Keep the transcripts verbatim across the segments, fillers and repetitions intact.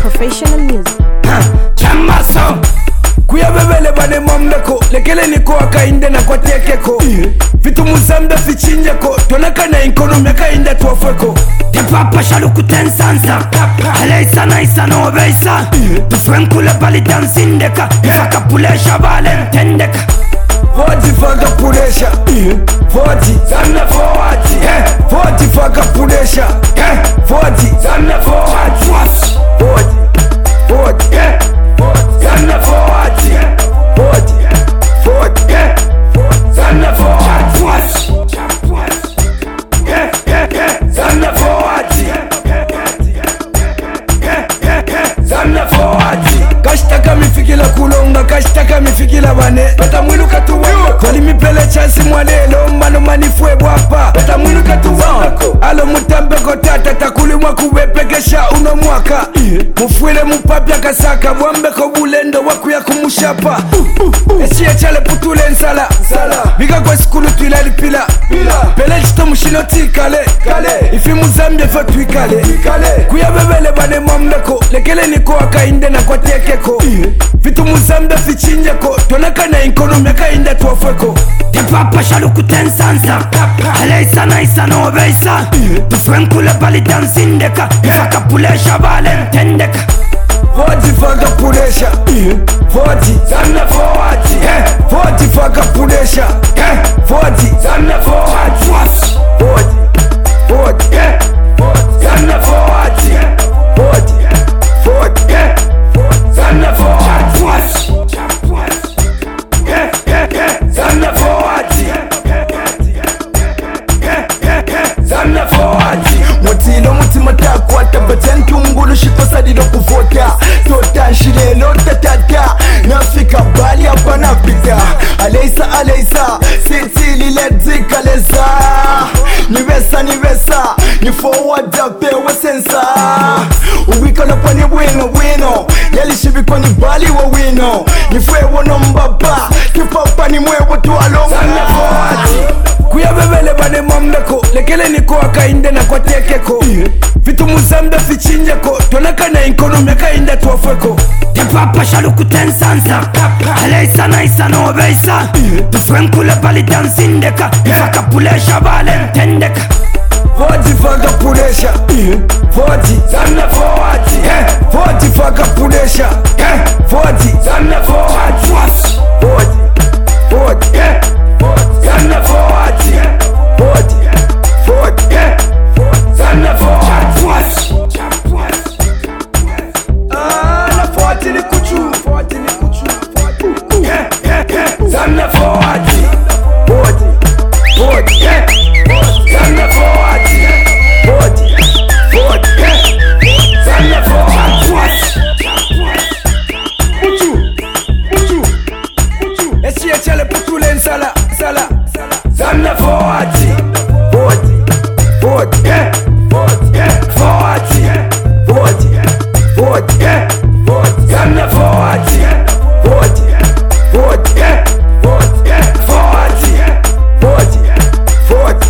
Professional music. Chamaso kuya bebele bane momdeko lekele niko akainde na kwa tekeko vitu muzambe fichinjeko tonaka na inkonomi akainde tuwafeko tepapa shaluku tensansa aleisa na isa no obeisa tufrenkule bali dansindeka ifaka pulesha bale ntendeka Vodi faga pulesha Vodi Zanna forward Vodi faga pulesha Vodi Zanna forward Vodi Vodi Zanna forward Vodi Vodi Zanna forward Zanna forward Zanna forward Kashtaka mifikila kulonga Kashtaka mifikila bane Pata mwilu katuwa Kwali mipele chansi mwalelo Mano manifwe wapa Pata mwilu katuwa Alo mutambeko tata Takuli mwaku wepekesha uno mwaka Mufwile mupapya kasaka Wambeko bulendo waku ya kumushapa Echie chale putule nsala Biga kwa sikulu tuilali pila Pele chito mushino tikale Ifi muzambye fa tuikale Kuya bebele bane mamdeko Lekele niko akainde na kwa tekeko Vitu muzambe fichinjeko Tonaka na inkonomi akainde tuwafeko Tepapa shaluku tensansa Aleisa na isa no obeisa Tufrenkule bali dansindeka Ifaka pulesha bale ntendeka Vodi faga pulesha Vodi Zanna forward Vodi faga pulesha Vodi Zanna forward Vodi Vodi Zanna forward Vodi Vodi Zanna forward Zanna forward Zanna forward Mutilo mutima takwata Batenki ungulu shikosadilo kuvota Tota nshilelo tatata Nafika bali hapa napita Aleisa aleisa Sitili ledzika leza Nivesa nivesa Ni forward apewe sensa Uwika lopa ni wino wino Yalishibiko ni bali wa wino Nifwewo no mbaba Kipapa ni mwewo tuwalonga Zanna forward Kuya bebele bane mamdeko Lekele niko akainde na kwa tekeko Vitu muzambe fichinjeko Tonaka na inkonomi akainde tuwafeko Tepapa shaluku tensansa Aleisa na isa no obeisa Tufrenkule bali dansindeka Ifaka pulesha bale ntendeka Vodi faga pulesha Vodi Zanna forward Vodi faga pulesha Vodi Zanna forward Vodi Vodi Zanna forward Vodi Vodi Zanna forward Ah, la forward ni kuchu Forward ni kuchu Zanna forward Vodi Vodi Zanna forward Vodi Vodi Zanna forward Kuchu Kuchu Kuchu Echie chale putule nsala Sala Zanna forward Vodi Vodi Vodi Forward Vodi Vodi Zanna forward Vodi Vodi Forward Vodi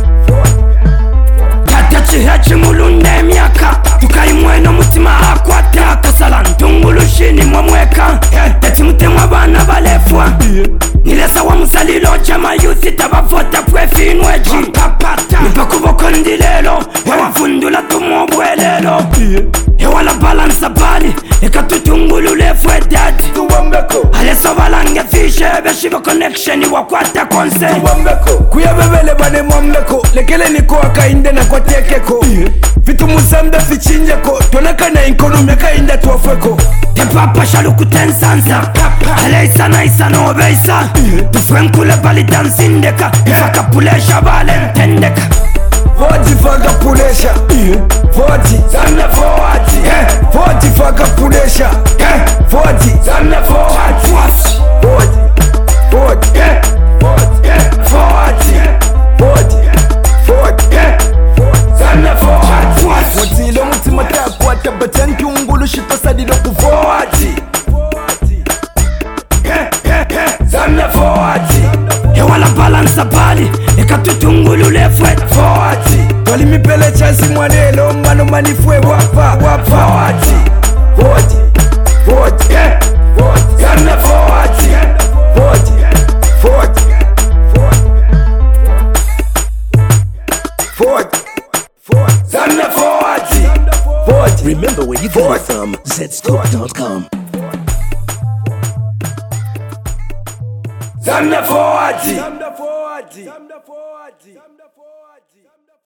Vodi Tata chihachi mulunde miaka Tukai mweno mutima akwata Kasala ntungulu shini mwamweka Tati mutemwa bana balefwa Nilesa wa musalilo chama yuti tabafota pwefi nweji Nipa kuboko ndilelo Ewa fundula tumobwelelo Ewa la balansa bali Eka tutungulu lefwe dadi Alesa balange fishe Beshiva connection wakwata konse Kuya bebele bane mamdeko Lekele niko akainde na kwa tekeko Vitu muzambe fichinjeko Tonaka na inkonomi akainde tuwafeko Tepapa shaluku tensansa Aleisa na isa no obeisa Tufrenkule bali dansindeka Ifaka pulesha bale ntendeka Vodi faga pulesha Vodi Zanna forward Vodi faga pulesha Vodi Zanna forward Vodi Vodi Forward Vodi Vodi Zanna forward Mutilo mutima takwata Batenki ungulu shikosadilo kuvota Zanna forward Ewa la balansa bali Eka tutungulu lefwe forward Kwali mipele chansi mwanelo Mano manifwe wapa Wapa com. Z store dot com. Zamda forward. Zamda forward. Zamda forward.